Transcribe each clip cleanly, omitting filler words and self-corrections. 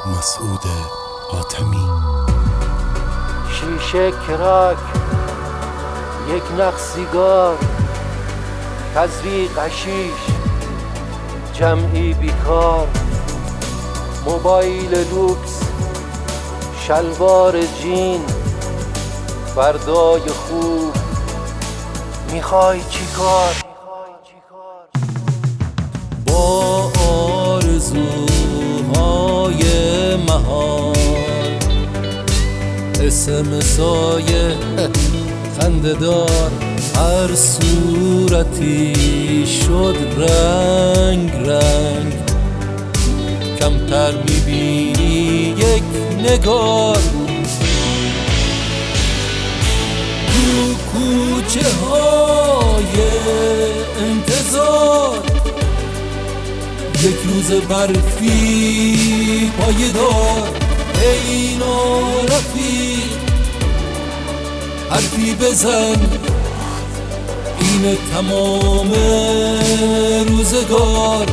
مسعود حاتمی. شیشه کراک، یک نخ سیگار، کزری قشیش، جمعی بیکار، موبایل لوکس، شلوار جین، فردای خوب، میخوای چی کار؟ با آرزوهای مهار، اسمسای خنده‌دار، هر صورتی شد رنگ رنگ، کمتر میبینی یک نگار. تو کوچه های انتظار، یک روز برفی پایدار. ای نارفیق حرفی بزن، این تمام روزگار.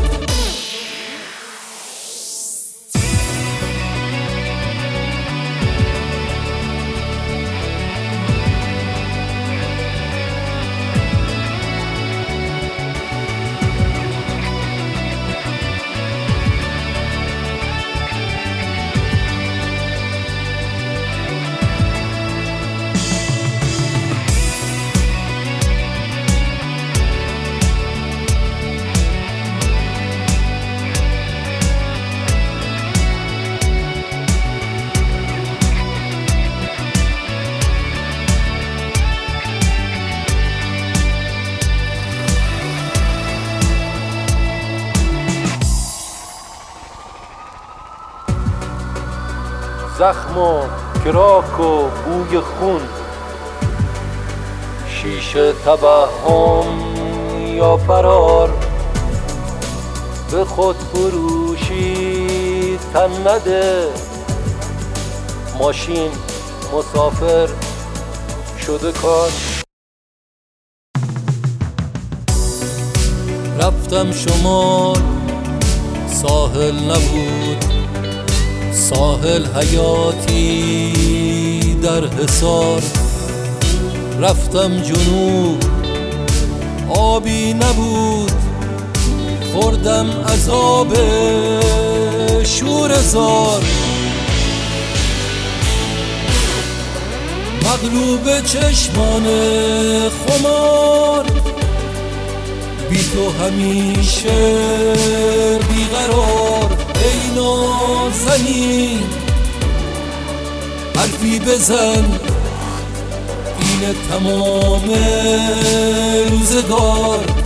زخم و کراک و بوی خون، شیشه توهم یا فرار، به خود فروشی تن نده. ماشین مسافر شده کار. رفتم شمال، ساحل نبود، ساحل حیاتی در حصار. رفتم جنوب، آبی نبود، خوردم عذاب شوره‌زار. مغلوب چشمان خمار، بی تو همیشه بیقرار. ای نازنین حرفی بزن، این تمام روزگار.